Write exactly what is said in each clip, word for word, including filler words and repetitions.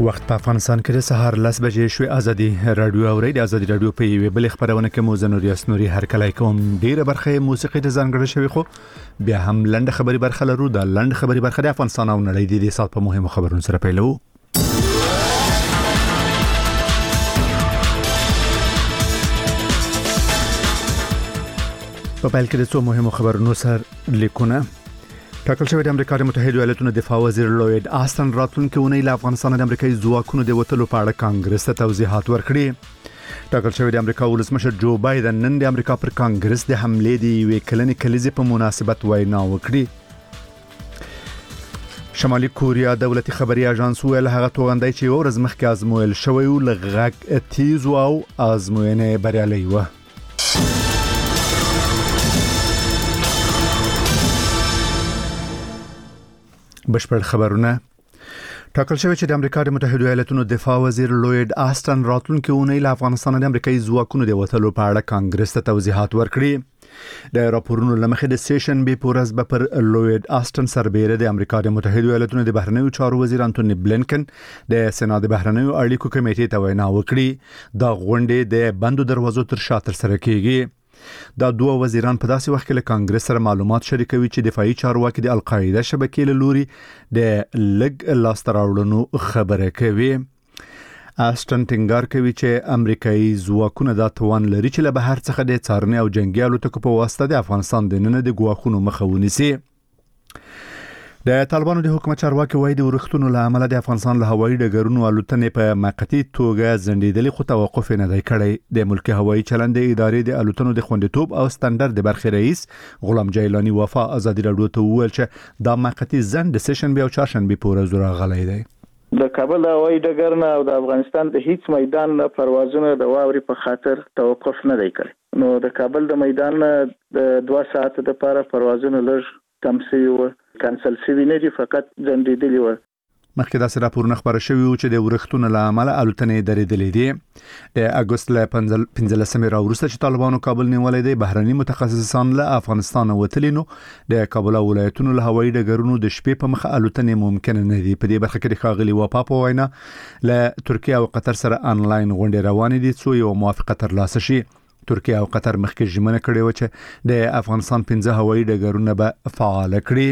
وخت په افغانستان کې د سهار لس بجې شوې. ازادي رادیو اوري د ازادي رادیو په یوه بل خبرونه کې مو زنوري اسنوري هر کله کوم ډیره برخه موسیقي د ځانګړي شوی خو بیا هم لنډ خبري برخه لرو. د لنډ خبري برخه د افغانستان او نړۍ د دې سات په مهمو خبرونو سره پیلو. په پیل کې د څو مهمو خبرونو سره لیکونه ټاکل شوی. د امریکا د متحده ایالاتونو دفاع وزیر لوید آستن راتلونکي اونۍ له افغانستان د امریکایي ځواکونو د وټلو په اړه کانګرس ته توضیحات ورکړي. ټاکل شوی د امریکا ولسمشر جو بایدن نن د امریکا پر کانګرس د حملې د یوې کلنې کلیزې په مناسبت وینا وکړي. شمالي کوریا دولتي خبري اژانس ویل هغه توغندۍ چې ورځ مخکې ازمویل شوی و لغږ تیز او ازموینه بریالي و. بشپړ خبرونه. ټاکل شوی چې د امریکا د متحده ایالاتونو دفاع وزیر لوید آستن راتلونکي اونۍ له افغانستان د امریکایي ځواکونو د وټلو په اړه کانګرس ته توضیحات ورکړي. د راپورونو لمخې د سیشن بي پورز به پر لوید آستن سربېره د امریکا د متحده ایالاتونو د بهرنیو چارو وزیر انټونی بلینکن د سنا د بهرنیو اړیکو کمیټې ته وینا وکړي. دا غونډه د بندو دروازو تر شا ترسره کیږي. دا دوه وزیران په داسې وخت کې له کانګرس سره معلومات شریکوي چې دفاعي چارواکي د القاعده شبکې له لوري د لګ لاستراوړنو خبره کوي. آستن ټینګار کوي چې امریکایي ځواکونه دا توان لري چې له بهر څخه د څارنې او جنگي الوتکو په واسطه د افغانستان د نن د ګواښونو مخه ونیسي. د طالبانو د حکومت چارواکي وایي د ورښتونو له امله د افغانستان له هوایي ډګرونو الوتنې په موقتی توګه ځنډېدلې خو توقف نه دی کړی. د ملکي هوایي چلند ادارې د الوتنو د خوندیتوب او سټنډرډ د برخې رئیس غلام جیلانی وفا ازادي رادیو ته وویل چې دا موقتی ځنډ د سیشن بیا او چهارشنبه پورې راغلی دی. د کابل هوایي ډګر نه او د افغانستان د هیڅ میدان نه پروازونه د واوري په خاطر توقف نه دی کړی. نو د کابل د میدان نه د دوه ساعت لپاره پروازونه لږ کم شوي و، کانسل شوي نه دي، فقط ځنډېدلي و. مخکې داسې راپورونه خبره شوي و چې د ورښتونو له امله الوتنې درېدلې دي. د اګوست له پنځلسمې راوروسته چې طالبانو کابل نیولې دی، بهرني متخصصان له افغانستان وتلي نو د کابل ولایتونو له هوایي ډګرونو د شپې په مخه الوتنې ممکن نه دي. په دې برخه کې د ښاغلي وفا په وینا له ترکیه او قطر سره انلاین غونډې روانې دي څو یو موافقه ترلاسه شي. ترکیه او قطر مخکې ژمنه کړې و چې د افغانستان پنځه هوایي ډګرونه به فعال کړي.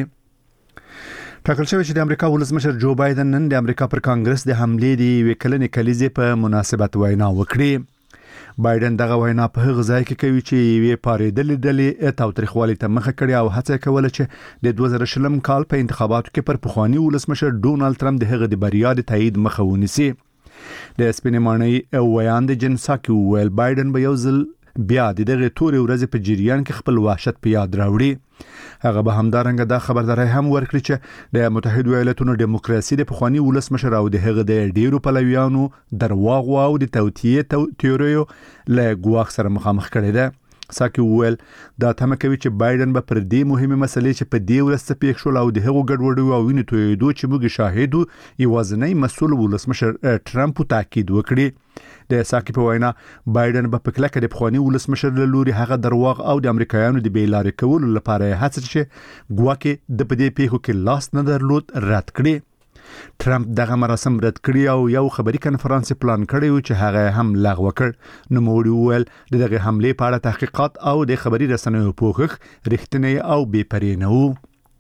ټاکل شوی چې د امریکا ولسمشر جو بایدن نن د امریکا پر کانګرس د حملې د یوې کلنې کلیزې په مناسبت وینا وکړي. بایدن دغه وینا په هغه ځای کې کوي چې یوې پارېدلې ډلې تاوتریخوالي ته مخه کړې او هڅه کوله چې د دوه زره شلم کال په انتخاباتو کې پر پخوانی ولسمشر ډونالد ټرمپ د هغه د بریا د تایید مخه ونیسي. د سپینې ماڼۍ ویان د جنساکي ویل بایدن به یو ځل بیا د دغه تورې ورځې په جریان کې خپل وحشت په یاد راوړي. هغه به همدارنګه دا خبرداري هم ورکړي چې د متحده ایالاتونو دیموکراسي د پخوانی ولسمشر او د هغه د ډیرو پلویانو درواغ او د توطئې تیوریو له ګواښ سره مخامخ کړي ده. ساکي ویل دا تمه کوي چې بایدن به پر دې مهمه مسلې چې په دې ورځ پیښ شول او د هغو ګډوډو او وینې تویېدو چې موږ شاهدو یوازینی مسؤل ولسمشر ټرمپ تاکید وکړي. د ساکي په وینا بایدن به په کلکه د پخوانی ولسمشر له لوري هغه درواغ او د امریکایانو د بیلارې کولو لپاره هڅه چې ګواکې د پدې پیښو کې لاس نه درلود رد کړي. ټرمپ دغه مراسم رد کړی او یو خبري کنفرانس پلان کړی و چې هغه هم لغوه کړ. نو موړي ویل دغه حمله په اړه تحقیقات او د خبري رسنیو پوښښ رښتینی او بې پرې نه و.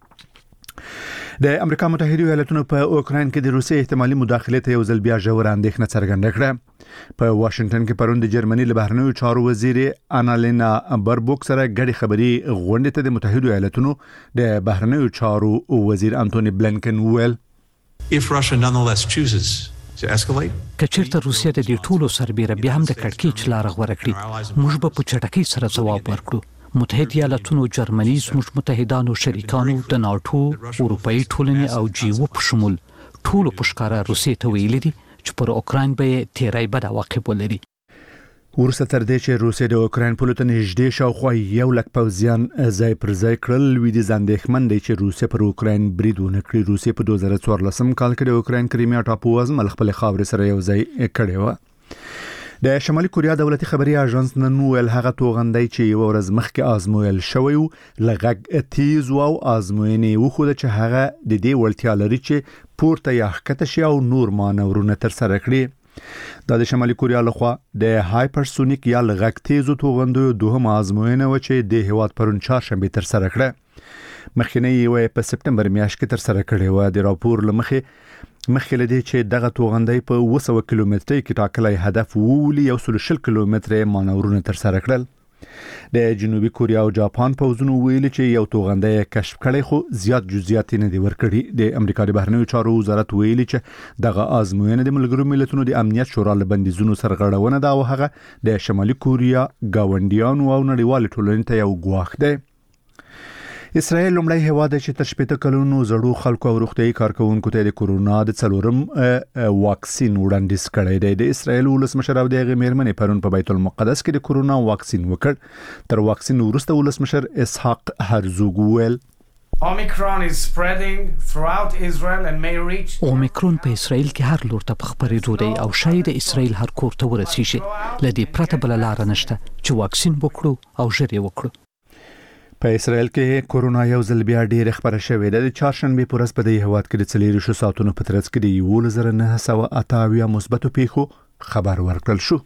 د امریکا متحده ایالاتونو په اوکراین کې د روسي احتمالي مداخلې ته یو ځل بیا ژوره اندېښنه څرګنده کړه. په واشنگټن کې پرون د جرمني له بهرنیو چارو وزیر انالینا بربوک سره ګډي خبري غونډه ته د متحده ایالاتونو د بهرنیو چارو وزیر انټونی بلینکن ویل If Russia nonetheless chooses to escalate, کچېرته روسیه د دې ټولو سربېره بیا هم د کړکېچ لار غوره کړي، موږ به په چټکۍ سره ځواب ورکړو. متحده ایالاتونو، جرمني، زموږ متحدانو شریکانو، د ناتو، اروپאי ټولنې او جیو په شمول ټولو په ښکاره روسیې ته ویلي دي چې پر اوکراین به تیری بد عواقب ولري. ورسته تر دې چې روسیه د اوکراین په لور نږدې شاوخوا یو لک پوځیان ځای پر ځای کړل، لویدیځ اندېښمن دی چې روسیه پر اوکراین برید ونه کړي. روسیه په دوه زره څوارلسم کال کې د اوکراین کریمیا ټاپو ازمل خپل خاورې سره یو ځای کړی و. د شمالي کوریا دولتي خبري اژانس نن ویل هغه توغندۍ چې یو ورځ مخکې آزمویل شوی و لغږ تیز او آزموینې وخوده چې هغه د دې وړتیا لري چې پورته یا ښکته شي او نور مانورونه تر سره کړي. دا د شمالي کوریا لخوا د هایپرسونیک یا لغږ تیزو توغندیو دوهم آزموینه و چې د هیواد پرون چهارشنبه تر سره کړه. مخکینی یو په سپتمبر میاشت کې تر سره کړی و. د راپور لمخې مخکې لدی چې دغه توغندۍ په اوه سوه کیلومترۍ کې ټاکلي هدف وولي یو سل شل کیلومتره مانورونه تر سره کړل. د جنوبي کوریا او جاپان پوځونو ویلي چې یو توغندۍ کشف کړي خو زیات جزئیات نه دی ورکړي. د امریکا د بهرنیو چارو وزارت ویلي چې دغه آزموینه د ملګرو ملتونو د امنیت شورا له بندیزونو سرغړونه ده او هغه د شمالي کوریا گاونډیانو او نړیوال ټولنې ته یو ګواښ دی. اسرائیل لومړی هیواد چې تر شپږ کلونو زړو خلکو او روغتيایي کارکونکو ته د کورونا د څلورم واکسین وړاندیز کړی دی. د اسرائیل ولسمشر او د غمیرمنې پرون په بیت المقدس کې د کورونا واکسین وکړ. تر واکسین وروسته ولسمشر اسحاق هرزوگ ویل Omicron is spreading throughout Israel and may reach اومیکرون په اسرائیل کې هر لور ته خبرېدو دی او شاید اسرائیل هر کور ته ورسیږي. لدی پرته بل لار نشته چې واکسین وکړو او ژر یې وکړو. په اسرائیل کې کورونا یو ځل بیا ډېر خبره شوې ده. د چهارشنبه پر ورځ په دې هیواد کې د څلور شو ساعتونو په ترڅ کې د یو هزار نه سوه اته اویا مثبتو پیښو خبر ورکړل شو.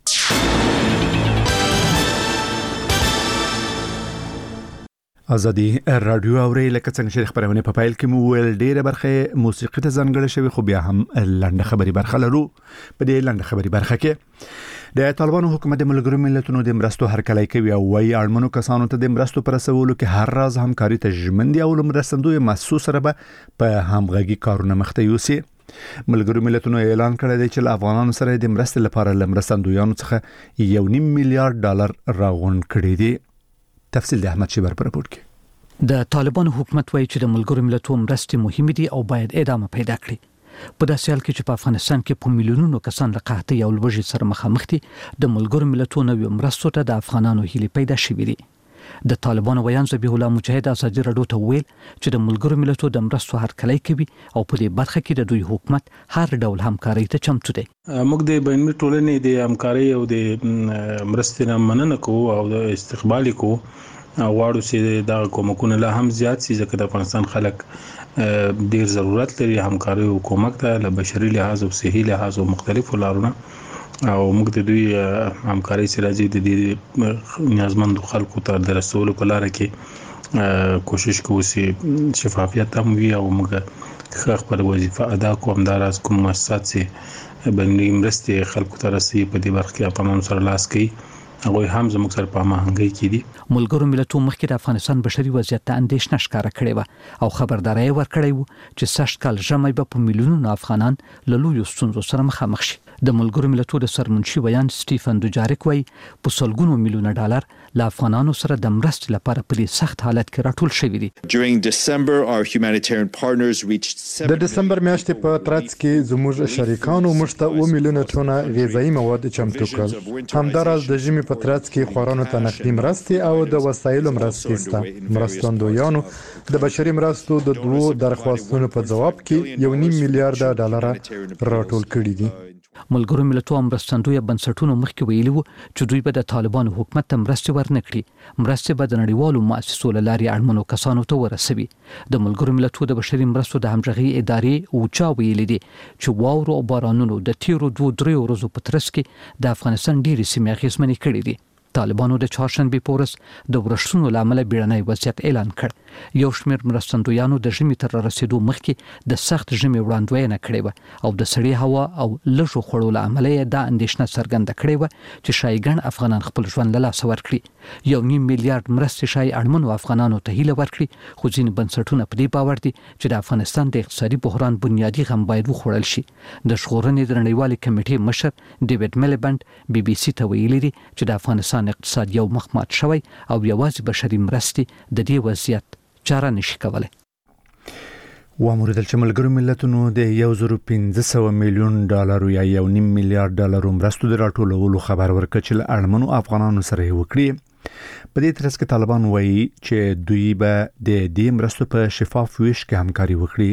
ازادي رادیو اوري لکه څنګه چې خبرونه په پایل کې مو ویل ډېره برخه موسیقي ته ځانګړې شوی خو بیا هم لنډه خبري برخه لرو. په دې لنډه خبري برخه کې د طالبانو حکومت د ملګرو ملتونو د مرستو هرکلی کوي او وايي اړمنو کسانو ته د مرستو پر رسولو کې هر راز همکاري ته ژمن دي او مرستندوی محسوس سره به په همغږي کارونه مخته یوسي. ملګرو ملتونو اعلان کړی دی چې افغانانو سره د مرستې لپاره لمرستندویانو څخه یو نیم میلیارډ ډالر راغونډ کړی دی. تفصیل د احمد شیبر پر راپور کې. د طالبانو حکومت وایي چې د ملګرو ملتونو مرستې مهمه دي او باید ادامه پیدا کړي. په داسې حال کې چې په افغانستان کې په میلیونونو کسان له قحطۍ او لوږې سره مخامخ دي، د ملګرو ملتونو نوې مرستو ته د افغانانو هیلې پیدا شوې دي. د طالبانو ویان ذبیح الله مجاهد ازادي رادیو ته ویل چې د ملګرو ملتونو د مرستو هرکلی کوي او په دې برخه کې د دوی حکومت هر ډول همکاري ته چمتو دی. موږ د بین‌المللي ټولنې د همکاري او د مرستې نه مننه کوو او د استقبال کوو. غواړو چې دا کومکونه لا هم زیات شي ځکه د افغانستان خلک ډیر ضرورت لري همکاري او کومک ته له بشري لحاظ او صحي لحاظ او مختلفو لارونو او موږ د دوی همکاري سره د دې نیازمند خلکو ته د رسولو په لار کې کوشش کوو چې شفافیت هم وي او موږ خپل وظیفه ادا کوو. همداراز کوم مؤسسات چې بین‌المللي مرستې خلکو ته رسي په دې برخه کې افغانانو سره لاس کوي هغه هم زموږ سره په هماهنګۍ کې دي. ملګرو ملتونو مخکې د افغانستان بشري وضعیت ته اندېښنه ښکاره کړې و او خبرداري ورکړې و چې سږ کال ژمی به په میلیونونو افغانان له لویو ستونزو سره مخامخ شي. د ملګرو ملتونو د سرمنشي ویان سټیفن دوجاریک وایي په سلګونو میلیونه ډالر له افغانانو سره د مرستې لپاره په دې سخت حالت کې راټول شوي دي. د دسمبر میاشتې په ترڅ کې زموږ شریکانو موږ ته اوه میلیونه ټونه غذایي مواد چمتو کړل. همداراز د ژمي په ترڅ کې خوارانو ته نقدي مرستې او د وسایلو مرستې سته. مرستندویانو د بشري مرستو د دوو درخواستونو په جواب کې یو نیم میلیارډ ډالر راټول کړي دي. ملګرو ملتونو مرستندوی بنسټونو مخکې ویلي وو چې دوی به د طالبانو حکومت ته مرستې ورنکړي. مرستې به د نړیوالو مؤسسو له لارې اړمنو کسانو ته ورسوي. د ملګرو ملتونو د بشري مرستو د همغږي ادارې اوچا ویلي دي چې واورو او بارانونو د تیرو دوه درې ورځو په ترڅ کې د افغانستان ډېرې سیمې اغېزمنې کړې دي. طالبانو د چهارشنبه په ورځ د ورښتونو لامل بیړنی وضعیت اعلان کړ. یو شمېر مرستندویانو د ژمي تر رسیدو مخکې د سخت ژمي وړاندوینه کړې و او د سړې هوا او لږو خوړو لامل یې دا اندېښنه څرګنده کړې و چې شاید ګڼ افغانان خپل ژوند له لاسه ورکړي. یو نیم میلیارډ مرستې شاید اړمنو افغانانو ته هیله ورکړي خو ځینې بنسټونه په دې باور دي چې د افغانستان د اقتصادي بحران بنیادي غم باید وخوړل شي. د ژغورنې د نړیوالې کمیټې مشر ډیوډ میلیبند بي بي سي ته ویلي دي چې د افغانستان اقتصاد یو مخمات شوی او یوازې بشري مرستې د دې وضعیت چاره نشي کولای. واموردل چې ملګرو ملتونو د یو زر پنځه سوه میلیون ډالر یا یو نیم میلیارډ ډالر مرستو د راټولولو خبر ورکړ چې اړمنو افغانانو سره وکړي. په دې ترڅ کې طالبان وایي چې دوی به د دې مرستو په شفاف ویش کې همکاري وکړي.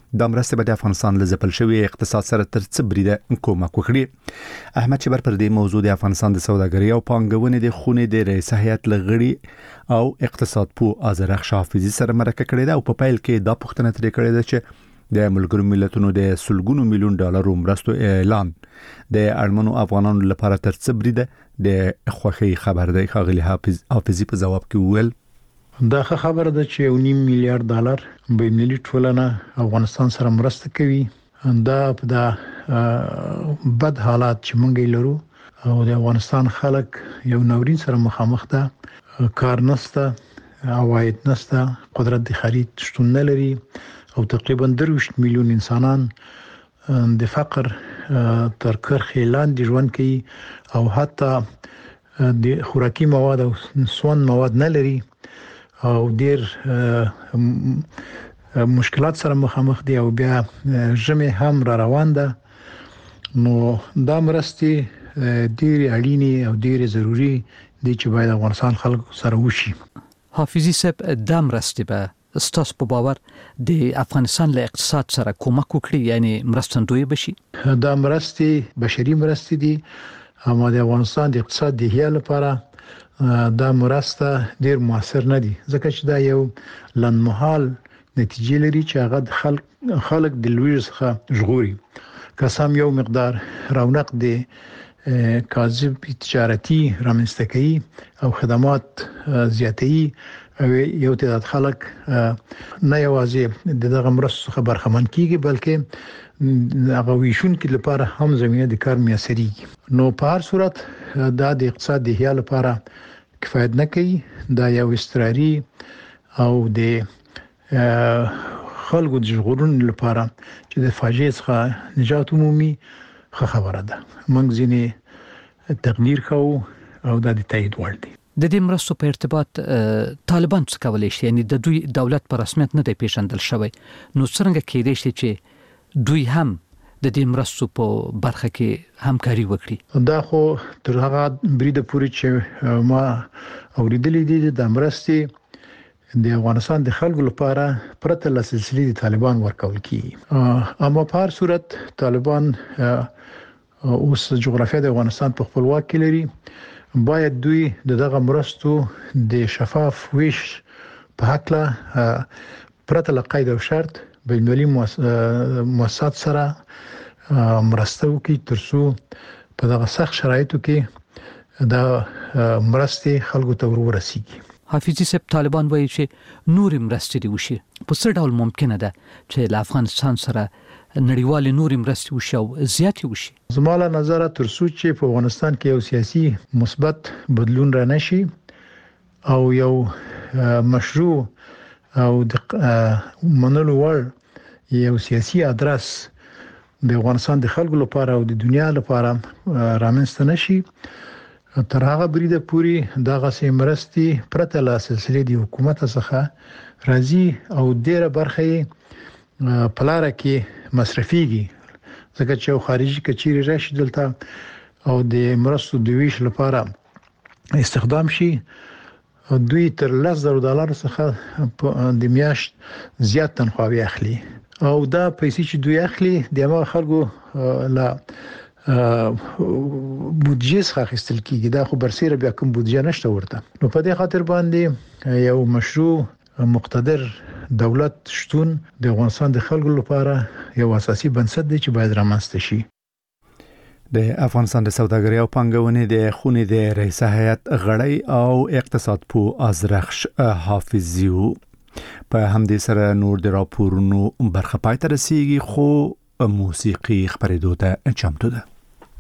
د مرستې په افغانستان له ځپل شوی اقتصاد سره تر څه بریده کومک وکړي. احمد چبر پر دې موضوع د افغانستان د سوداګرۍ او پانګونې د خونې د رئیس هیئت لغړي او اقتصاد پو آذرخش حافظي سره مرکه کړې ده او په پیل کې دا پوښتنه ترې کړې ده چې د ملګرو ملتونو د سلګونو میلیون ډالرو مرستو اعلان د اړمنو افغانانو لپاره تر څه بریده د خوخي خبر دی. ښاغلي حافظ حافظي په جواب کې وویل دا خبره ده چې یو نیم میلیارډ ډالر بینالمللي ټولنه افغانستان سره مرسته کوي. دا په دا بد حالات چې مونږ لرو او د افغانستان خلک یو ناورین سره مخامخ ده، کار نشته، عواید نشته، قدرت د خرید شتون نه لري او تقریبا درویش میلیون انسانان د فقر تر کرښې لاندې ژوند کوي او حتی د خوراکي مواد او سون مواد نه لري او ډیر مشکلات سره مخامخ دي او بیا ژمي هم را روان ده. نو دا مرستې ډیر اړینې او ډیر ضروری دي چې باید افغانستان خلک سره وشي. حافظي صاحب د مرستې به ستاسو په باور د افغانستان له اقتصاد سره کومک وکړي، یعنی مرستندوی بشي؟ دا مرستې بشري مرستې دي اما د افغانستان د اقتصاد د هیله لپاره دا مرسته ډیر موثر نه دي ځکه چې دا یو لنډمهال نتیجې لري چې هغه د خلک خلک د لوی څخه ژغوري. قسم یو مقدار رونق دی کاذب تجارتي رامنځته کوي او خدمات زیاتوي او یو تعداد خلک نه یوازې دغه مرستو څخه برخمن کیږي بلکې هغه ویشون کې لپاره هم زمينه د کار میسريږي. نو په هر صورت دا د اقتصاد د هیله لپاره کفایت نه کوي. دا یو استراري او د خلکو د ژغورنې لپاره چې د فاجعه څخه نجات عمومي خبره ده. موږ ځینې تقدیر کوو او دا د تایید وړ دي. د دې مرستو په ارتباط طالبان څه کولای شي؟ یعنی د دوی دولت په رسمیت نه دی پیژندل شوی، نو څنګه کېدای شي چې دوی هم د دې مرستو په برخه کې همکاري وکړي؟ دا خو تر هغه بریده پورې چې ما اوریدلې دي د مرستې د افغانستان د خلکو لپاره پرته له سلسله د طالبان ورکول کیږي. اما په هر صورت طالبان اوس جغرافیه د افغانستان په خپلواک کې لري، باید دوی دغه مرستو د شفاف ویش په حق له پرته له قید او شرط بینالمللي مؤسسات سره مرسته وکړي ترڅو په دغه سخت شرایطو کې دا مرستې خلکو ته ورسیږي. حافظي صاحب طالبان وایي چې نور مرستې دی وشي، په څه ډول ممکنه ده چې له افغانستان سره نړیوال نور مرستې وشي او زیاتې وشي؟ زما له نظر تر څو چې په افغانستان کې یو سیاسي مثبت بدلون را نشي او یو مشروع او د منلو وړ یو سیاسي ادرس د افغانستان د خلکو لپاره او د دنیا لپاره رامنځته نشي، تر هغه بریده پوری دغه سیمرستي پرته له سلسله د حکومت څخه راځي او ډیره برخه پلاره کې مصرفيږي ځکه چې یو خارجي کچيري راشي دلته او د مرستو د ویش لپاره استخدام شي، دوی تر لس زره ډالر څخه د میاشت زیات تنخواهي اخلي او دا پیسې چې دوی اخلي د هغه خلکو لا بودجه څخه اخیستل کیږي. دا خو برسیره بیا کوم بودجه نشته ورته. نو په دې خاطر باندې یو مشروع مقتدر دولت شتون د افغانستان د خلکو لپاره یو اساسي بنسټ دی چې باید رامنځته شي. د افغانستان د سوداګرۍ او پانګونې د خونې د رئیس هیئت غړی او اقتصاد پو آذرخش حافظي په همدې سره نور د راپورونو برخه پای ته رسیږي، خو موسیقي خبرېدو ته چمتو ده.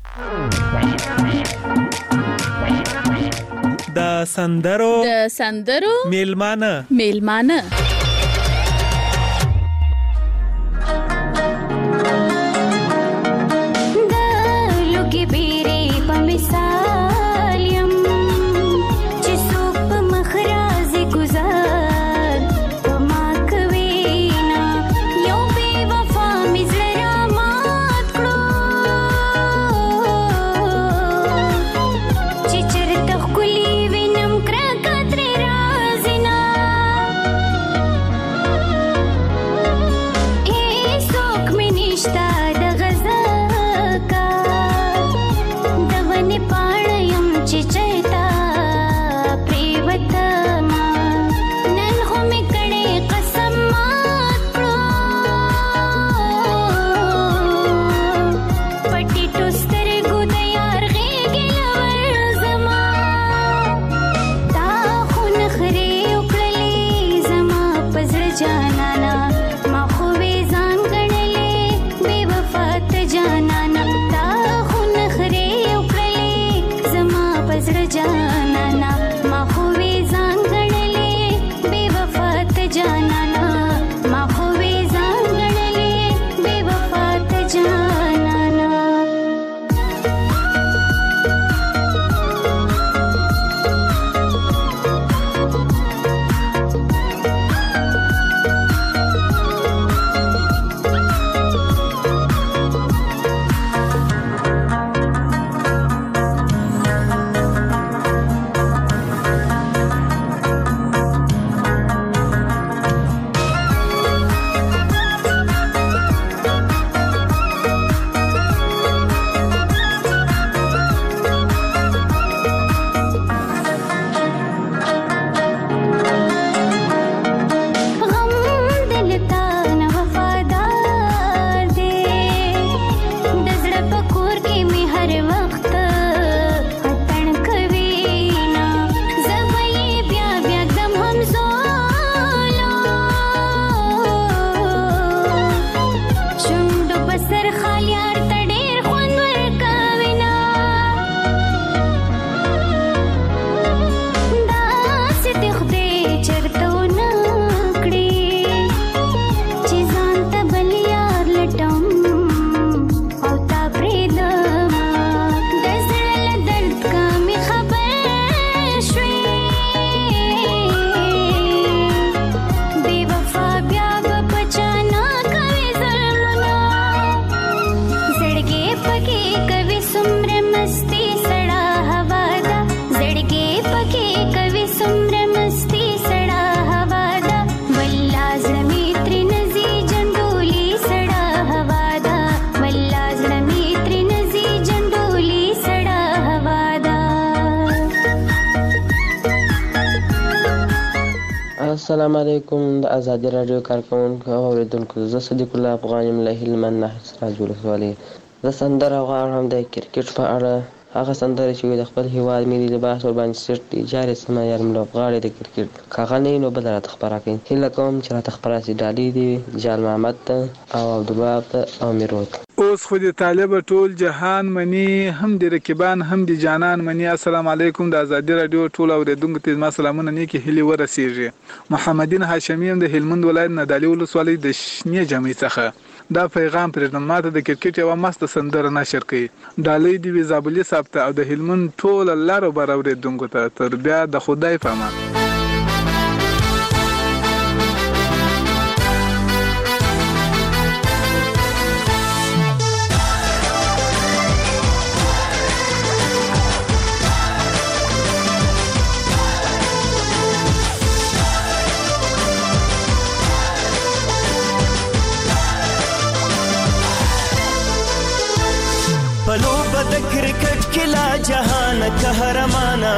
د سندرو د سندرو میلمانه میلمانه السلام علیکم د ازادي رادیو کارکونکو او اوریدونکو، زه صدیق الله افغان یم له هلمند ناحیه سراج ولسوالۍ. زه سندره غواړم د کرکټ په اړه، هغه سندره چې د خپل هیواد ملي لباس ورباندې سیټ دی، جارې سیمه یارم لوبغاړی د کرکټ که هغه نه وي نو بله راته خپره کړئ. هیله کوم چې راته خپره شي. ډالۍ دي جال محمد ته او عبدالوهاب ته او میروت. اوس خو د طالب ټول جهان مني، هم د رقیبان هم د جانان مني. السلام علیکم د ازادي رادیو ټول اوریدونکو ته ما سلامونه نیکی هلي ورسیږي. محمدین هاشمی د هلمند ولایت ندالي ولسوالۍ د شنې جمعې څخه دا پیغام پرېږدم، ماته د کرکټ یوه مست سندره نشر کړي. ډالۍ دې وي زابلي صاحب ته او د هلمند ټول لر او بر اوریدونکو ته. تر بیا د خدای په امان. کرکٹ کلا جہان قہرمانا،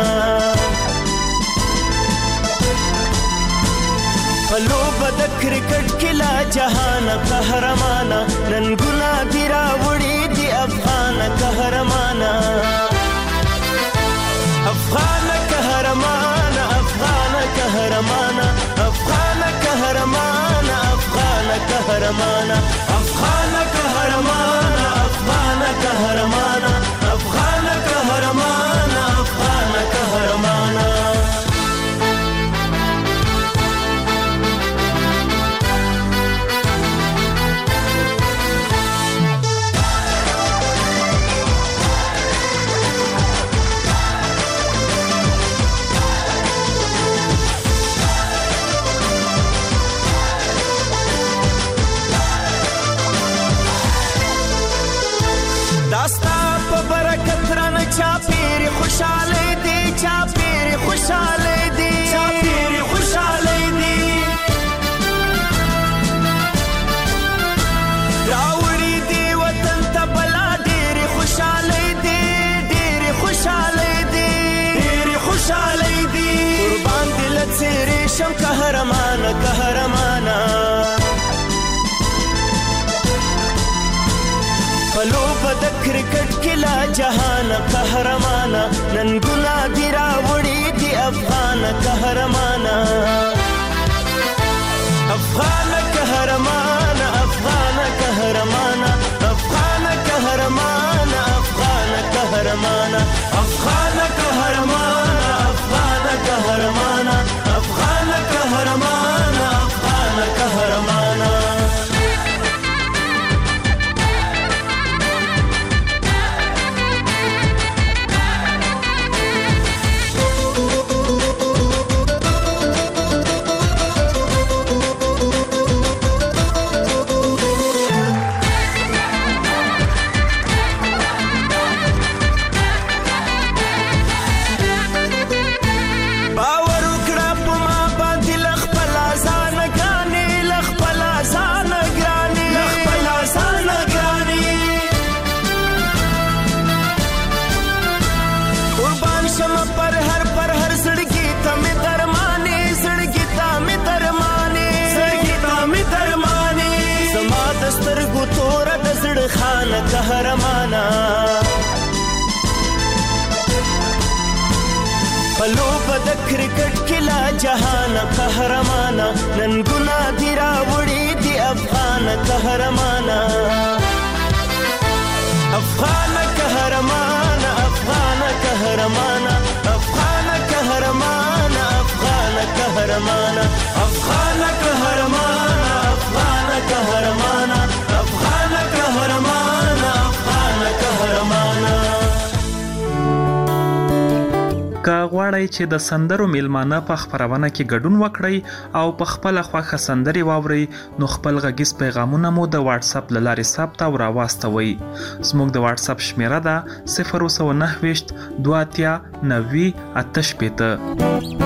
پلو بد کرکٹ کلا جہان قہرمانا، ننگنا دیرا وڑی دی افغان قہرمانا، افغان قہرمانا، افغان قہرمانا، افغان قہرمانا، افغان قہرمانا، افغان قہرمانا، افغان قہرمانا، افغان قہرمانا، افغان قہرمانا. چاپیری خوشحالی دی، چاپیری خوشحالی دی، چاپیری خوشحالی دی، راوڑی دی وطن تبلا ڈیری خوشحالی دی، ڈیری خوشحالی دی، ڈیری خوشحالی دی. قربان دل تیری شم قہرمانا قہرمانا، پلو بد کرکٹ کلا جہان قہرمانا، ننگنا دیرا وڑی دی افغان قہرمانا، افغان قہرمانا، افغان قہرمانا، افغان قہرمانا، افغان قہرمانا، افغان قہرمانا، افغان قہرمانا، افغان قہرمانا، افغان قہرمانا. قہرمانا پلو بد کرکٹ کلا جہان قہرمانا، ننگنا دیرا وڑی دی افغان قہرمانا، افغان قہرمانا، افغان قہرمانا، افغان قہرمانا، افغان قہرمانا، افغان قہرمانا، افغان قہرمانا، افغان قہرمانا، افغان قہرمانا. که غواړئ چې د سندرو میلمانه په خپرونه کې ګډون وکړئ او په خپله خوښه سندرې واورئ، نو خپل غږیز پیغامونه مو د واتس اپ له لارې ثبت او راواستوئ. زموږ د واتس اپ شمیره ده صفر سوه نهه ویشت دوه اتیا نوي اته شپېته.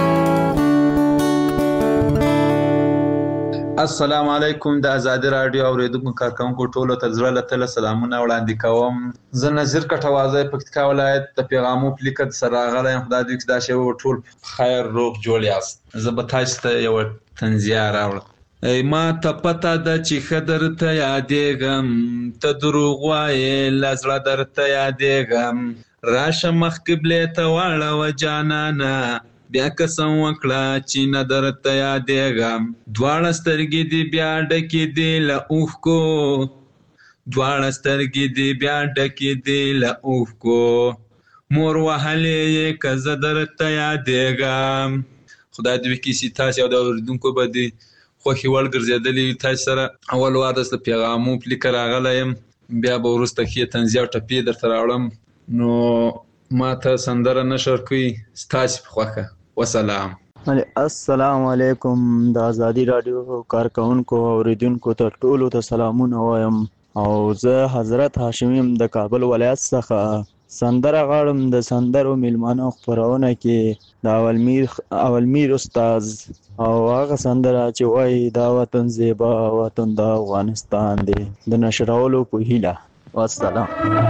السلام علیکم د ازادي رادیو اوریدونکو کارکونکو ټولو ته زړه له تله سلامونه وړاندې کوم. زه نظیر کټوازی پکتیکا ولایت د پیغامو پلیکد سره راغلی یم. خدای دې دا شی ټول خیر روغ جوړ یاست. زه به تاسو ته یو تنزیه راوړه. ما ته پته ده چې ښه درته یادېږم، ته دروغ وایې له زړه درته یادېږم. راشه مخ قبلې ته واړوه جانانه، بیا قسم وکړه چې نه درته یادېږم. دواړه سترګې دې بیا ډکې دي له اوښکو، دواړه سترګې دې بیا ډکې دي له اوښکو. مور وهلې یې که زه درته یادېږم. خدای دې وکړي چې تاسې او د اورېدونکو به دې خوښې وړ ګرځېدلي تاسې سره اول وار داسې پیغامو په لیکه راغلی یم، بیا به وروسته ښې طنزیه او ټپې درته راوړم. نو ما ته سندره نشر کوي ستاسې په خوښه. وسلام. السلام علیکم. د ازادي راډیو کارکونکو او اوریدونکو ته ټولو ته سلامونه وایم، او زه حضرت هاشم یم د کابل ولایت څخه. سندره غواړم د سندرو میلمانه خپرونه کې د اولمیر اولمیر استاد، او هغه سندره چې وایي دا وطن زیبا وطن د افغانستان دی، د نشرولو په هیله. والسلام.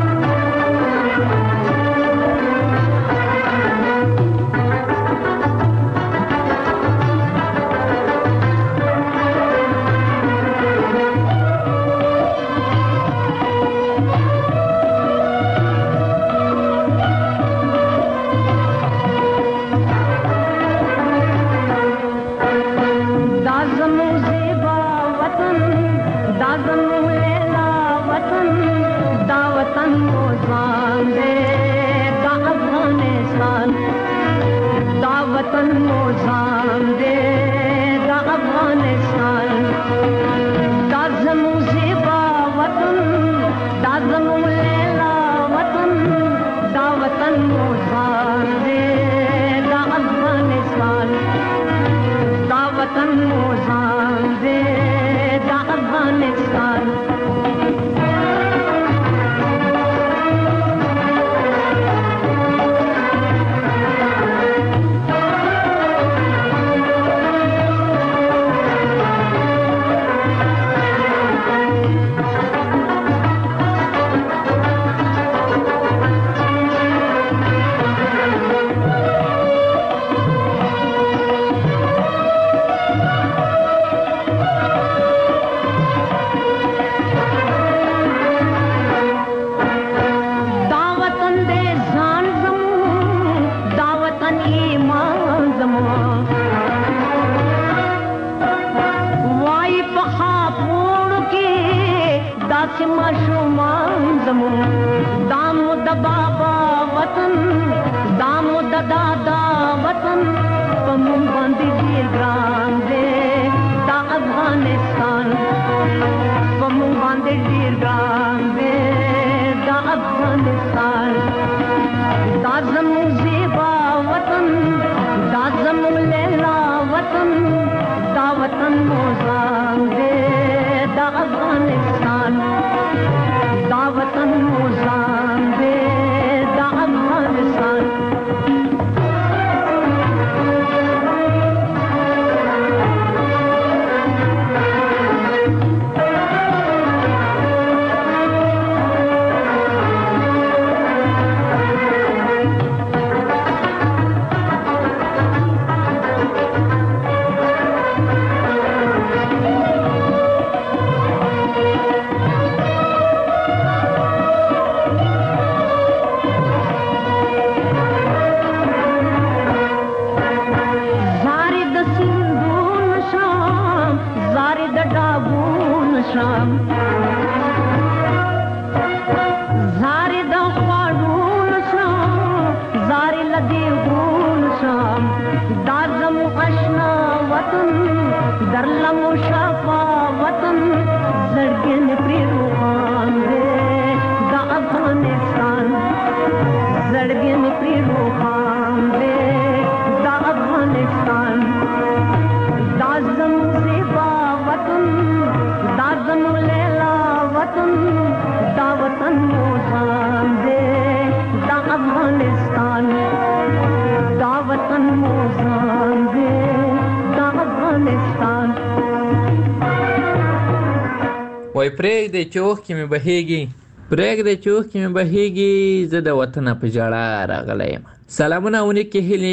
وای پرېږدی چې اوښکې مې بهیږي، پرېږدی چې اوښکې مې بهیږي، زه د وطنه په ژړا راغلی یم. سلامونه اونیکې هیلې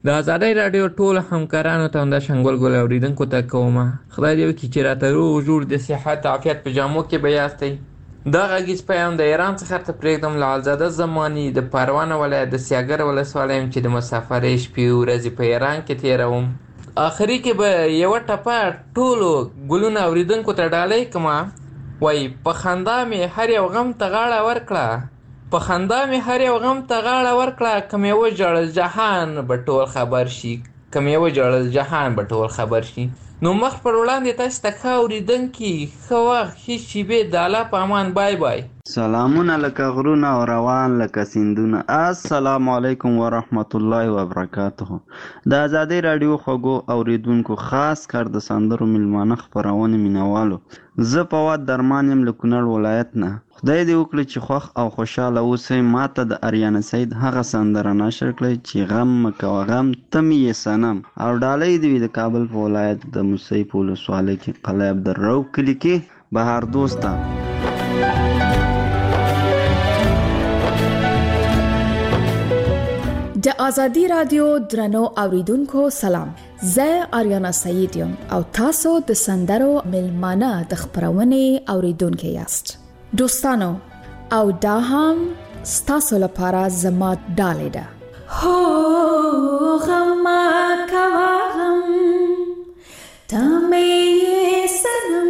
د آزادۍ رادیو ټول همکارانو ته همدا شنګول ګل اوریدونکو ته کومه خدای دې وکړي چې راته روغ جوړ د صحت عافیت په جامو کې به یاستئ. دا غږیز پیغام د ایران څخه ته پرېږدم له علزاده زماني د پروانه ولایت د سیاګر ولسوالۍ یم چې د مسافرۍ شپې ورځې په ایران کې تېروم. آخري کې به یوه ټپه ټولو ګلونه اوریدونکو ته ډالۍ کړمه. وایي په خندا مې هر یو غم ته غاړه ورکړه، په خندا مې هر یو غم ته غاړه ورکړه، که مې وژړل جهان به ټول خبر شي، که مې وژړل جهان به ټول خبر شي. نو مخ پر وړاندې تاسو ته ښه اورېدونکي ښه وخت ښې شېبې د الله په امان. بای بای. سلامونه لکه غرونه او روان لکه سیندونه. السلام علیکم ورحمت الله وبرکاته. د آزادۍ راډیو خوږو اوریدونکو خاص کار د سندرو میلمانه خپرونې مینوالو، زه فواد درمان یم له کونړ ولایت نه. خدای دې وکړي چې خوښ او خوشحاله اوسئ. ماته د اریانا سعید هغه سندره نشر کړئ چې غم مه کوه غم ته مې یې صنم، او ډالۍ دې وي د کابل په ولایت د موسی په ولسوالۍ کې قلعه عبدالرؤف کلي کې بهار دوسته. د آزادی رادیو درنو اوریدونکو سلام، زه اریانا سعید یم او تاسو د سندرو میلمانه د خپرونې اوریدونکو یاست. دوستانو او دا هم ستاسو لپاره زما ډالۍ ده. هو غم کوا غم ته مې صنم،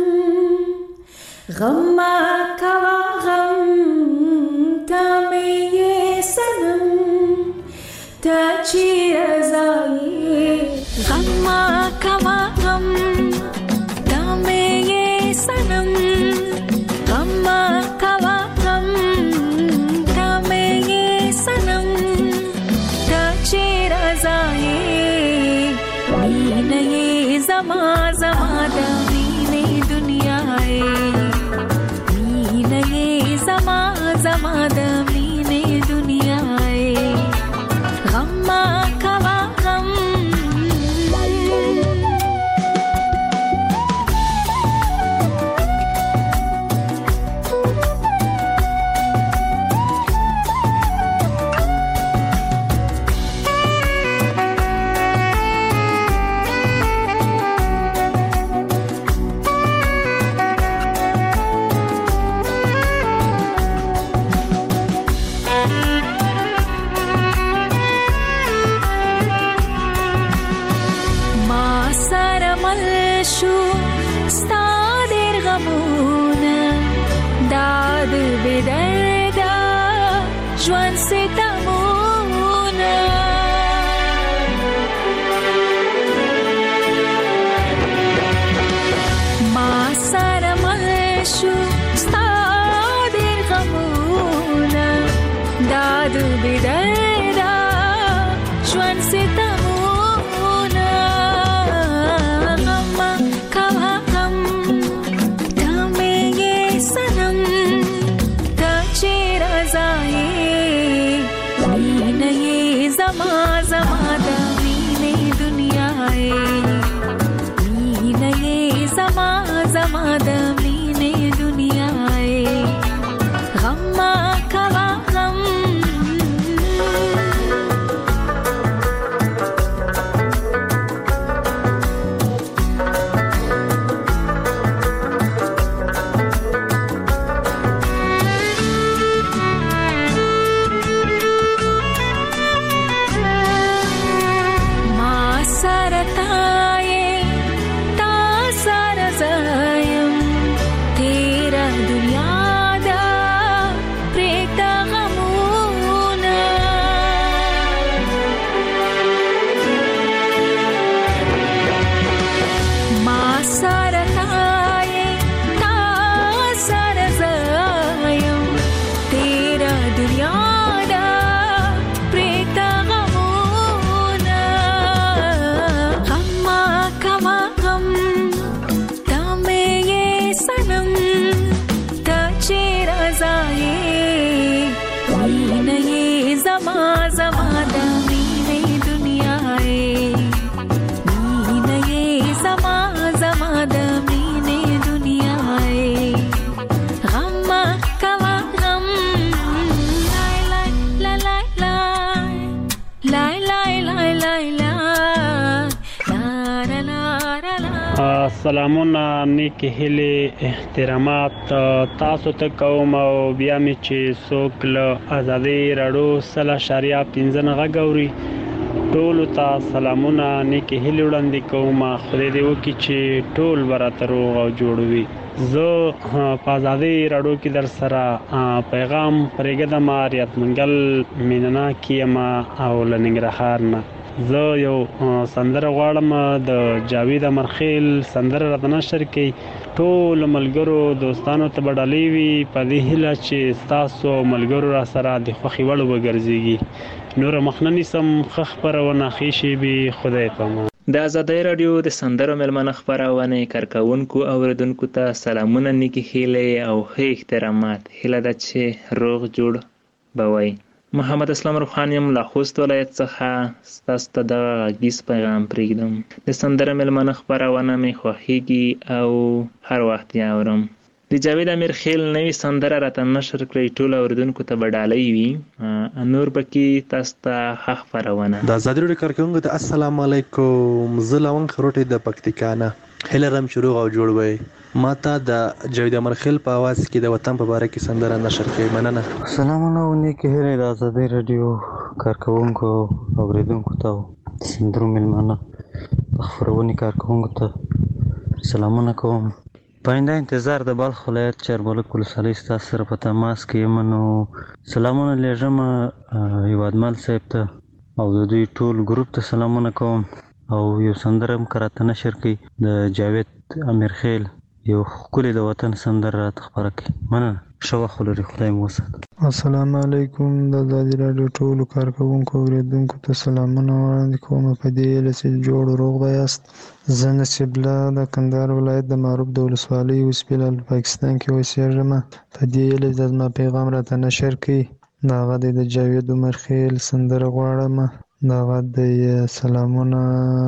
غم کوا غم ته مې صنم، ته چیرې ځې غم کوا غم ته مې صنم، غم کوا غم ته مې صنم، ته چیرې ځې مینه یې زما زما د مینې دنیا یې، مینه یې زما زما د مینې دنیا یې، غم کوا غم. سلامونه نیک هیله احترامات تاسو ته کوم او بیا می چې څوک له ازادي رادیو سلا شریعه پنځنه غوړي ټول ته سلامونه نیک هیله وړاندې کوم. خدای دې وکړي چې ټول برابر او جوړوي. زه په ازادي رادیو کې در سره پیغام پرېږدم ریاض منګل میننا کیما او لنګرهار نه. زه یو سندره غواړم د جاوید امرخیل سندره راته نشر کړي. ټول ملګرو دوستانو ته بدالي وي په دې هیله چې تاسو ملګرو را سره د خوخي وړ وګرځيږي. نور مخننی سم خبرونه خېشي به خدای پامه. د آزادۍ رادیو د سندرو ملمنه خبرونه کارکونکو اوریدونکو ته سلامونه نیکی هیله او ښه احترامات. هیله ده چې روغ جوړ بوي. محمد اسلام روحانیم له خوست ولایت څخه تاسو ته د غږیز پیغام پرېږدم. د سندره ملمنه خبرونه مې خوښیږي او هر وخت یې اورم. د جاوید امیر خیل نوې سندره راته نشر کړئ ټول اوریدونکو ته بدالۍ وي. نور بکی تاسو ته ښه خبرونه. د ازادي رادیو کارکونکو ته السلام علیکم. زه لون خروټي د پکتیکا نه هیله رم شروع او جوړ وای. ماته د جاوید امرخیل په आवाज کې د وطن په باره کې سندره نشر کړئ. مننه. سلامونه نیکی هیله د ازادي رادیو کارکونکو اوریدونکو ته سندرو ملمنه خبرونه کارکونکو ته سلامونه کوم. پاینده انتظار د بلخ ولایت چرملک ولسوالۍ ستاسو سره په تماس کې یم. نو سلامونه لېږم هیوادمل صاحب ته او د دوی ټول ګروپ ته سلامونه کوم او یو سندره هم کراته نشر کړي د جاوید امیر خیل یو ښکلې د وطن سندره راته خپره کړي. مننه. ښه وخت ولرئ. خدای مو وساتي. السلام علیکم. د ازادي رادیو ټولو کارکونکو اوریدونکو ته سلامونه وړاندې کوم په دې هیله چې جوړ روغ به یاست. زه نصیب الله د کندهار ولایت د معروف د ولسوالۍ اوسپیل پاکستان کې اوسېږم. په دې هیله چې زما پیغام راته نشر کړي. د هغه د جاوید امرخیل سندره غواړم. د هغه د سلامونه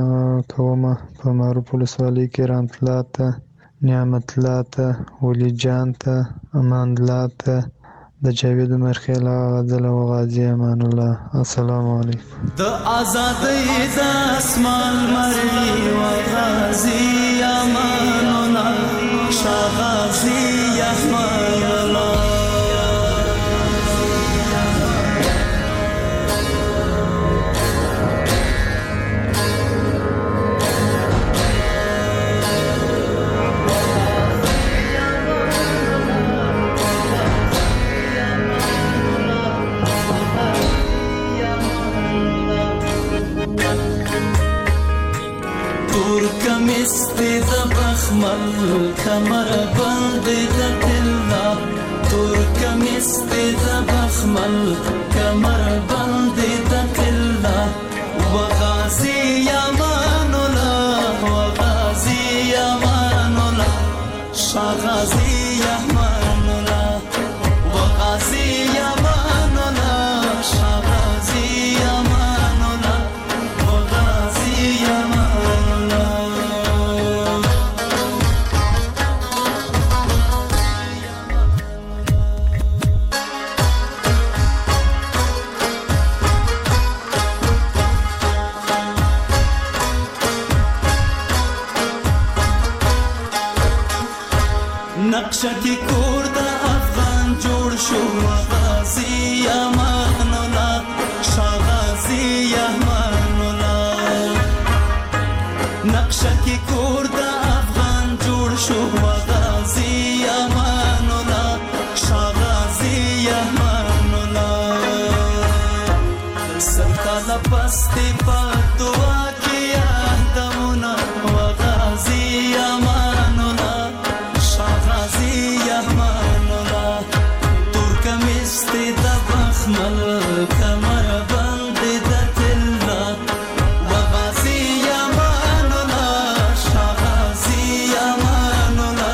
کوم په معروف ولسوالۍ کې رحمت الله ته، نعمت الله ته، ولی جان ته، امان الله ته، د جاوید امرخیل غزل او غازی امان الله. السلام علیکم. د آزادۍ د اسمان مری و غازی امان الله شاه غازی امان الله. کمیستی د بخمل کمر بند د تلا. تور کمیستی د بخمل کمر بند د تلا. و غازی امان الله و غازی امان الله شاه غازی امان الله و غازی امان الله شاه غازی امان الله و غازی امان نقشه کی کور د افغان جوړ شو. غازی امان الله شاه غازی امان الله. نقشه کی کور د افغان جوړ شو. غازی امان الله شاه غازی امان الله. سرکال پستی په دعا کې یادونه و غازی امان الله غازی امان الله. تور کمیستی د بخمل کمر بند د تلا. و غازی امان الله شاه غازی امان الله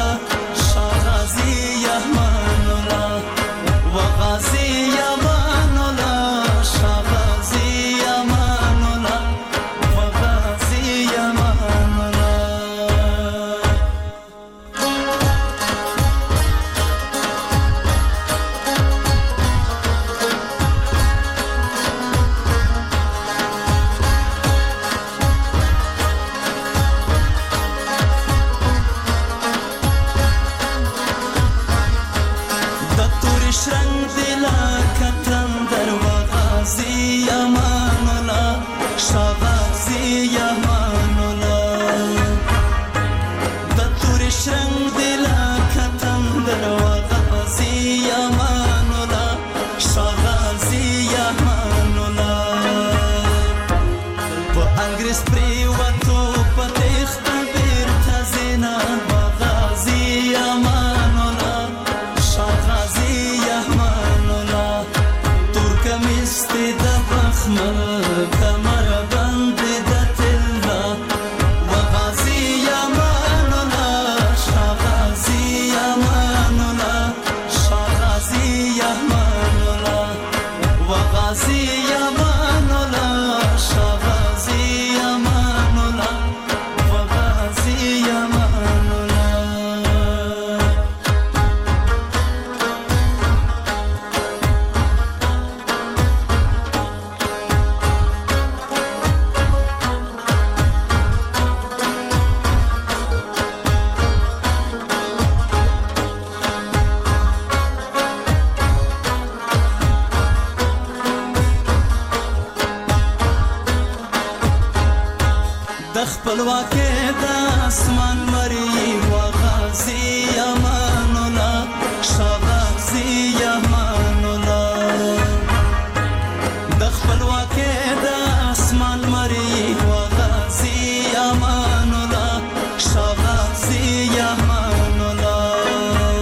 خپلواکي د اسمان مری وغازي امان الله شغازي امان الله د خپلواکي د اسمان مری وغازي امان الله شغازي امان الله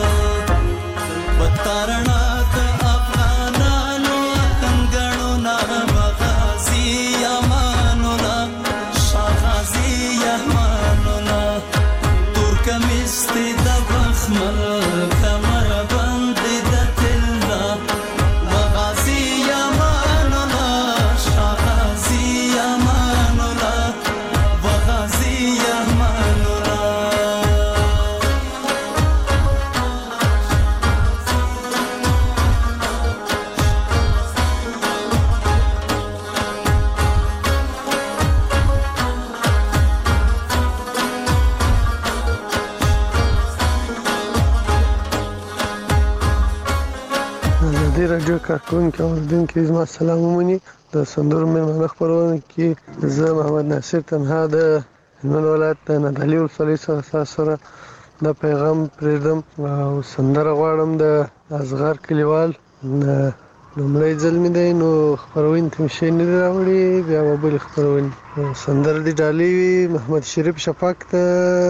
وترنا د افغانانو وطنګړو نه وغازي امان الله شغازي امان الله ترکمستي د بخمل کمر بند د تلنا وغازي امان الله شغازي امان الله وغازي امان الله ازادي راډیو کارکونکو اوریدونکو زما سلام ومني د سندرو مېلمانه خپرونه کې زه محمد ناصر تنها د هلمند ولایت د نادعلي ولسوالۍ څخه تاسو سره د پیغام پرېږدم او سندره غواړم د اصغر کلیوال لومړی ځل مې دی نو خپرونې ته مې شی نه دي راوړي بیا به بلې خپرونې سندره دې ډالۍ وي محمد شریف شفاق ته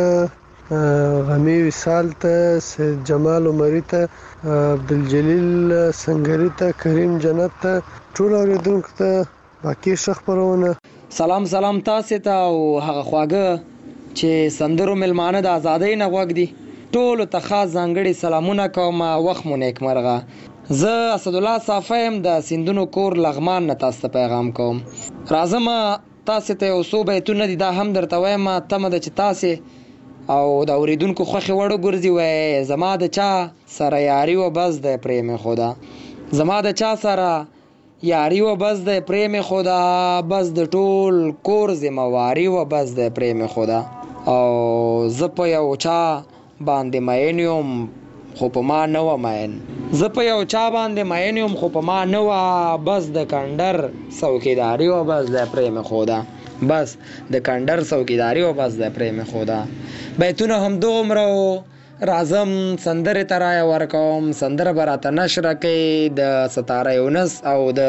غمی وصال ته سید جمال عمری ته عبدالجلیل سنگری ته کریم جنت ته ټول اوریدونکو ته باقي ښه خپرونه سلام سلام تاسو ته او هغه خواږه چې سندرو ملمانه د ازادۍ نه غوږ دي ټولو ته خاص ځانګړي سلامونه کوم وخت مو نیکمرغه زه اسد الله صافیم د سیندونو کور لغمان نه تاسو ته پیغام کوم راځم تاسو ته یو څو بیتونه دي دا هم درته وایم تمه ده چې تاسو او د اوریدونکو خوخي وړو ګرځي وای زما د چا سره یاري و بس د پریم خدا زما د چا سره یاري و بس د پریم خدا بس د ټول کور زمواري و بس د پریم خدا او زه په یو چا باندې ماینیوم خو په ما نه و ماین زه په یو چا باندې ماینیوم خو په ما نه و بس د کندر څوکیداری و بس د پریم خدا بس د کندر څوکیداری و بس د پریم خدا بیتونه هم دومره راځم سندره ترای ورکوم سندره براته نشر کوي د ستاره یونس او د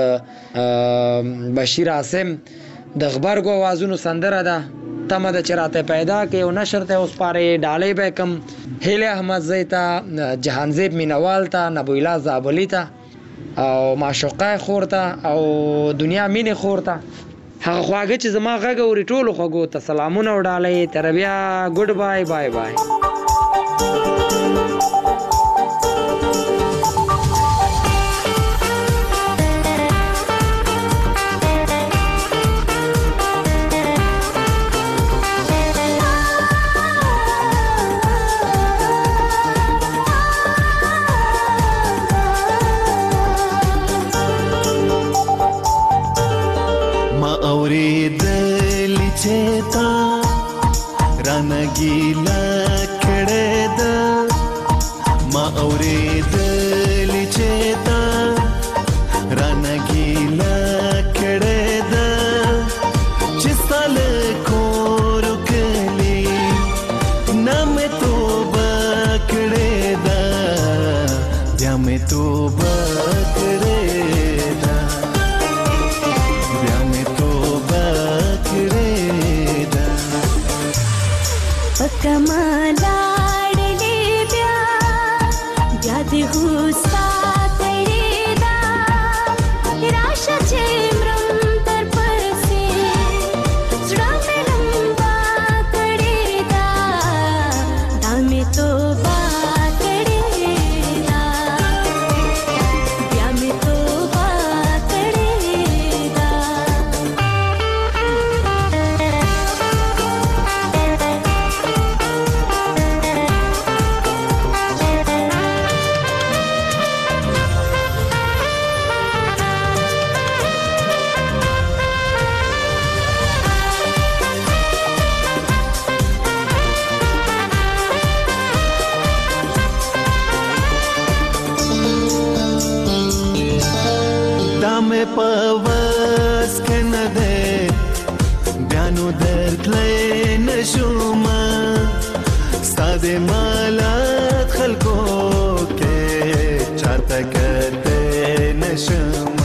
بشیر عاصم د خبرګو आवाजونو سندره ده تمه د چراته پیدا کې او نشر ته اوس پاره ډالې به کم هله احمد زیتا جهانزیب مینوال ته نبویلا زابلی ته او معشوقه خورته او دنیا مینه خورته هغه خواږه چې زما غږ اوري ټولو خواږو ته سلامونه وډالې تر بیا ګډ بای بای بای اوریدلی چې تا رانګیلا کړه دا ما اوریدلی چې تا رانګیلا کړه دا چې سال کور کلی نام توبه کړه دا بیا مې توبه کړه कमालाडले ब्या याद हुस्ता तड़ेदा राशा चेमरम तर परसे सुड़ा में लंबा तड़ेदा दामे तो बात तड़ेदा ब्या में तो बात तड़ेदा نشوما ستاد مالات خلکو کې چاته کته نشوما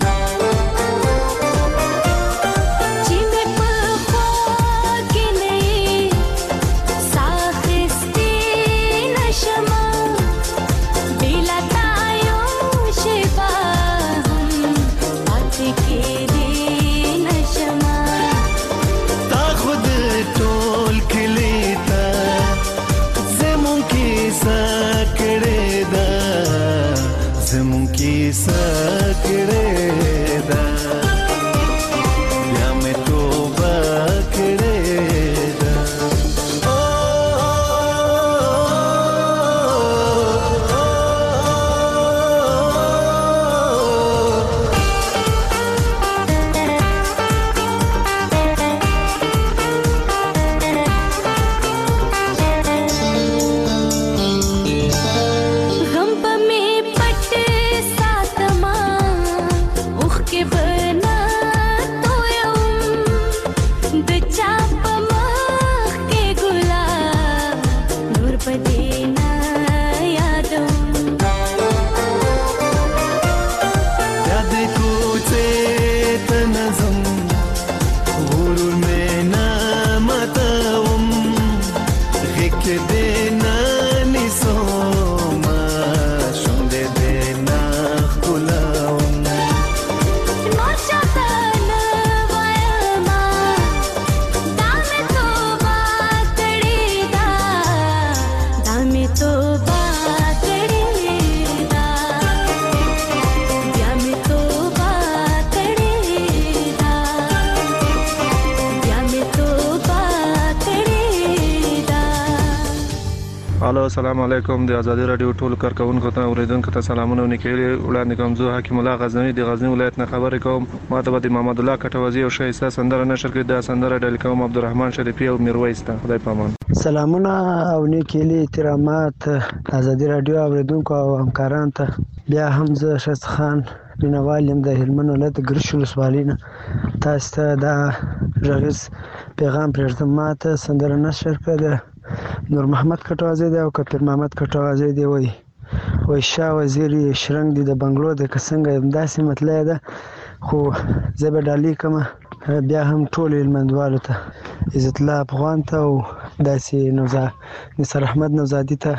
السلام علیکم د ازادي رادیو ټول کارکونکو ته اوریدونکو ته سلامونه ونکړي وړاندې کوم زه حکیم الله غزنوي د غزنی ولایت نه خبرې کوم ماته به د محمد الله کټوازی او شایسته سندره نشر کړي د سندره ډل کوم عبدالرحمن شریفی او میرویس ته خدای پامان سلامونه او نیکیلي احترامات ازادي رادیو اوریدونکو او همکاران ته بیا هم زه شست خان مینوال یم د هلمند ولایت ګرشل ولسوالۍ تاسو ته دا رئیس پیغام پرېږدم ماته سندره نشر کړه نور محمد کټوازی دی او کپیر محمد کټوازی دی وای وای شاه وزیر شرنګ دی د بنگلو د کسنګ داسې مطلب ده خو زبر ډالی کما بیا هم ټول المندوالو ته عزت الله افغان ته او داسې نوزا نصر احمد نوزادی ته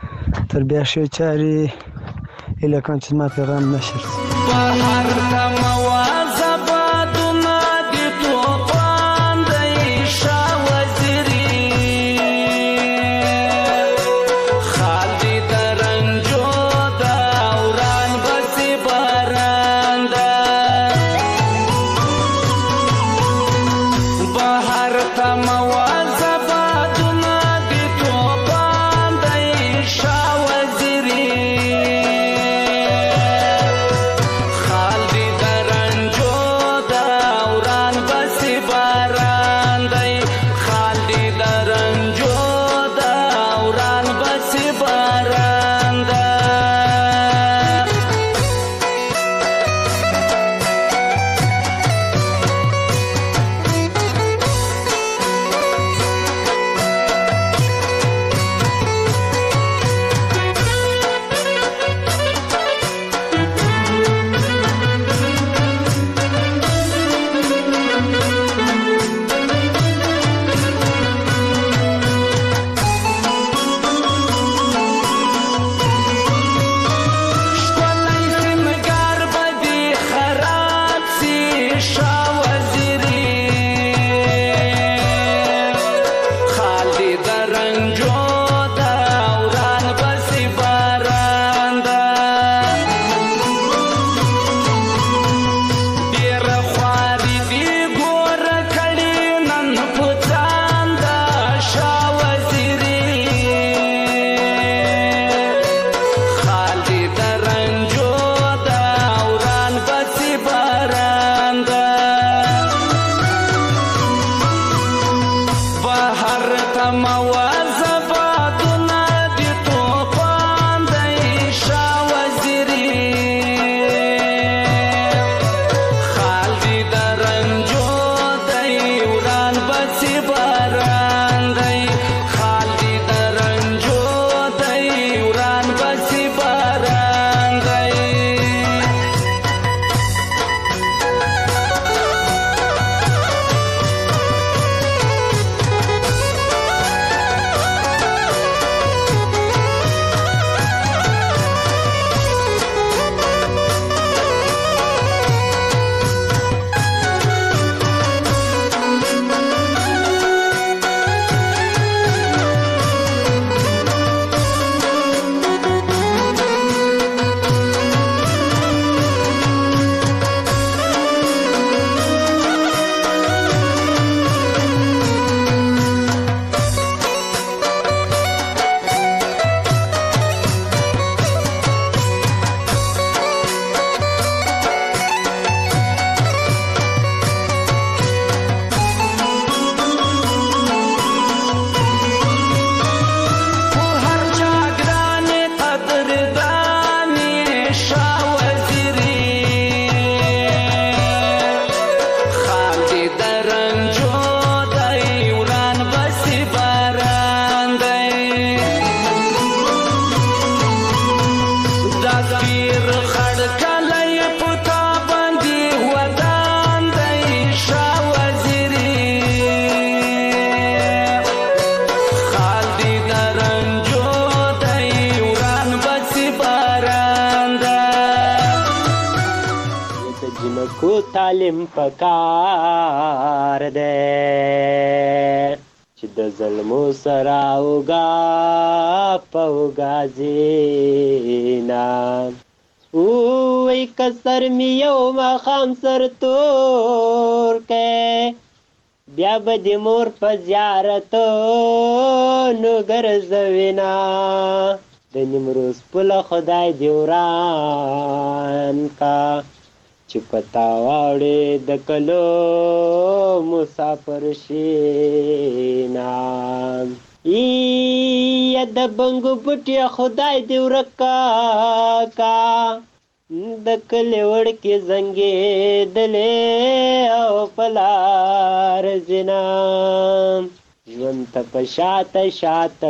تربیه شوی چاري الکان چې ما پیغام نشر بهر ته موازباتونه دي توپان دی شاه وزیري خالدي د رنجو د اوران بسي بارانده بهر ته موازباتونه دي توپان دی شاه وزیري باران کو تعلیم پکار دی چې د ظلمو سره اوږه په اوږه ځینا اوی که سر مې یو ماښام سر تور کی بیا به د مور په زیارتونو ګرځوینه د نیمروز پوله خدای دې وران کا چې پتا واړې د کلو مسافر شینا ای د بنګو پټیا خدای دې ورکا کا د کلي وړکې زنګې دلې او پلار زنا ژوند ته په شاته شاته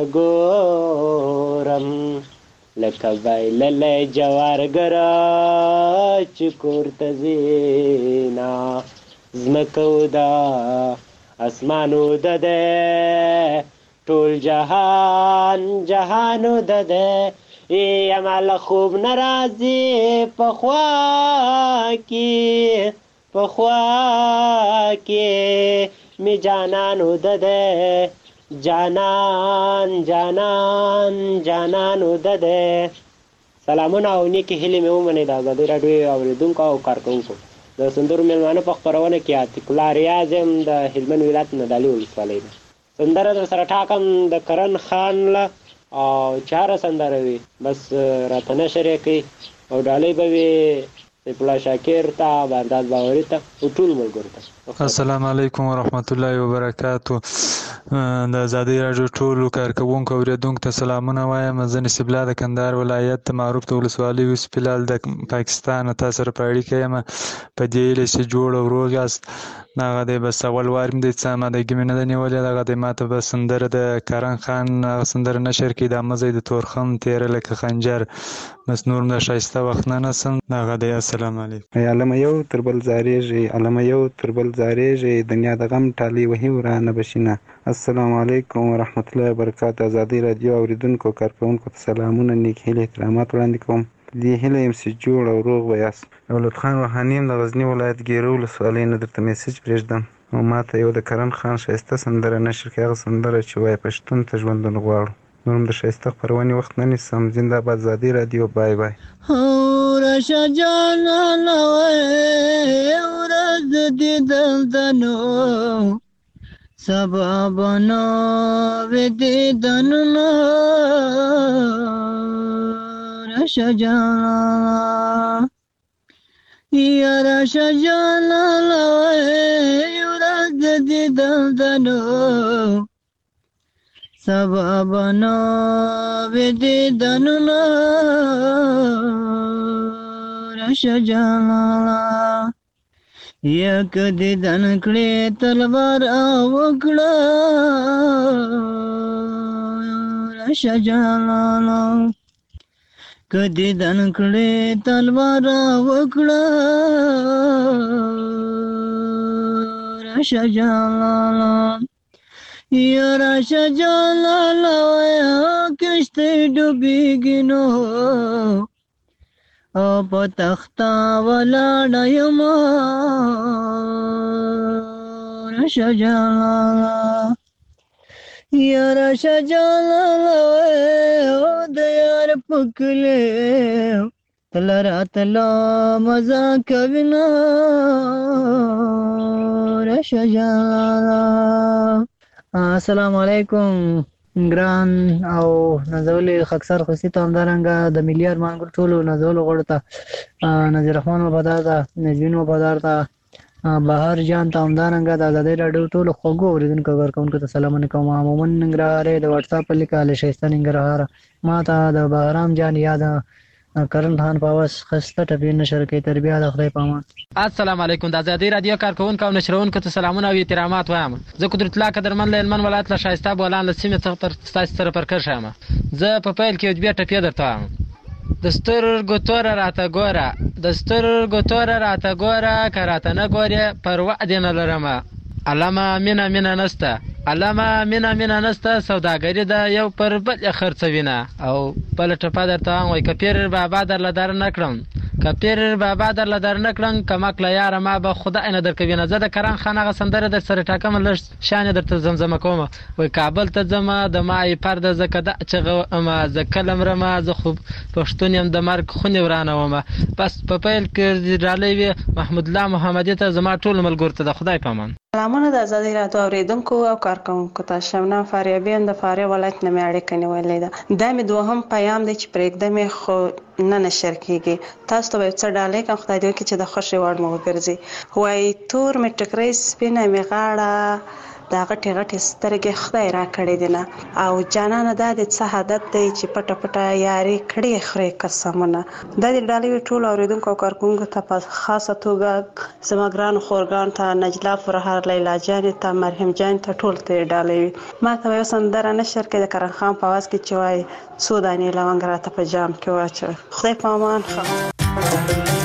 ګورم لکه بایللی جوارګره چې کور ته ځینا ځمکه وده اسمان وده دی ټول جهان جهان وده دی یما له خوب نه راځي پخوا کې پخوا کې می جانان وده دی جانان جانان جانان وده دی سلامونه او نیکې هیلې مې ومنئ د ازادۍ راډیو اورېدونکو او کارکوونکو د سندرو میلمانه په خپرونه کې عتیق الله ریاض یم د هلمند ولایت ندالي ولسوالۍ ده سندره در سره ټاکم د کرن خان له او چاره سندره وي بس راته نشر یې کوي او ډالۍ به وي سیف الله شاکر ته برداد باوري ته او ټول ملګرو ته السلام علیکم ورحمت الله وبرکاتو د ازادۍ راډیو ټولو کارکوونکو اورېدونکو ته سلامونه وایم زه نصیب الله د کندهار ولایت د معروف ولسوالۍ یوسف هلال د پاکستان تاسو سره په اړیکه یم په دې هیله چې جوړ او روغ یاست هغه دی بس اول وار مې د څه امادګي مې نه ده نیولې دغه دی ماته به سندره د کرن خان هغه سندره نشر کړي دا مزی د تورخم تیره لکه خنجر بس نور م د ښایسته وخت نه نسم هغه دی السلام علیکم علمه یو تر بل زارېږي علمه یو تر بل زارېږي دنیا د غم ټالۍ وهي ورانه بشینه السلام علیکم ورحمت الله وبرکاتو ازادۍ راډیو اورېدونکو کارکوونکو ته سلامونه نیک هیلې احترامات وړاندې کوم دې هیله یم چې جوړ او روغ به یاست دولت خان روحاني یم د غزني ولایت ګیرو ولسوالۍ نه درته میسج پرېږدم او ما ته یو د کرن خان ښایسته سندره نشر کړي هغه سندره چې وایي پښتون ته ژوندون غواړو نور هم د ښایسته خپرونې وخت نه نیسم زنده باد ازادۍ راډیو بای بای راشه جانانه وای ورځ دې دلته نو سبا بنا وې دیدنونه راشه جانانه یا راشه جانانه وای ورځ دې دلته نو سبا بنا وې دیدنونه راشه جانانه یک دیدن کړې تلوار وکړه راشه جانانه کدی دن کړې تلوار وکړه راشه جانانه یا راشه جانانه کشته ډوبېږي نو او په تخته ولاړه یم راشه جانانه یا راشه جانانه د یار په کلي تله راتله مزه کوي نه راشه جانانه السلام علیکم ګران او نازولې خاکسار خوسي ته همدارنګه د ملي ارمان ګروپ ټولو نازولو غړو ته نذیر رحمان وفادار ته نجوین وفادار ته بهار جان ته همدارنګه د ازادۍ راډیو ټولو خوږو اورېدونکو کارکوونکو ته سلامونه کوم مومن ننګرهار د واتساپ په لیکه له ښایسته ننګرهار ما ته د بهرام جان یاد کرن خان پاوس خسته ټپی نشر کوي تربیه د خدای پامان السلام علیکم د ازادۍ رادیو کارکوونکو او نشرونکو ته سلامونه او احترامات وایم زه قدرت الله قدرمن له هلمند ولایت له ښایسته بولان له سیمې څخه ستاسو سره پر کرښه یم زه په پیل کې یو دوې ټپې درته وایم د سترګو توره راته ګوره د سترګو توره راته ګوره که راته نه ګورې پروا دې نه لرمه علامه مینه مینه نسته علامه مینه مینه نسته سوداګري ده یو پر بل یې خرڅوینه او بله ټپه درته وایم وایي که پیر بابا درله در نه کړم که پیر بابا درله در نه کړم کمک له یاره ما به خدای نه درکوي نه. زه د کران خان هغه سندره در سره ټاکم لږ شان یې درته زمزمه کوم. وایي کابل ته ځمه د مای پرده زه که دا چغه ومه زه کله مرمه زه خو پښتون یم د مرګ خونې ورانه ومه. بس په پیل کې ډالۍ وي محمود الله محمدي ته زما ټولو ملګرو ته د خدای په امان. سلامونه د ازادي راډیو اوریدونکو او کارکوونکو ته. شبنم فاریابیان د فاریاب ولایت نه مې اړیکه نیولې ده. دا مې دوهم پیام دی چې پرېږده مې خو نه نشر کېږي. تاسو ته به یو څه ډالۍ کړم خدای دې وکړي چې د خوښې وړ مو وګرځي. وایي تور مې ټکری سپینه مې غاړه د غټې غټې سترګې خدای را کړې دي نه. او جانانه دا د څه عادت دی چې پټه پټه یاري کړې خورې قسمونه. دا د ډالۍ ټولو اوریدونکو او کارکوونکو ته په خاصه توګه زما ګرانو خورګانو ته نجلا فرهار لیلا جانې ته مریم جان ته ټول ته ډالۍ وي. ما ته یو سندره نشر کړي د کرن خان په اواز کې چې وایي څو دانې لونګ راته په جام کې واچوه. خدای په امان.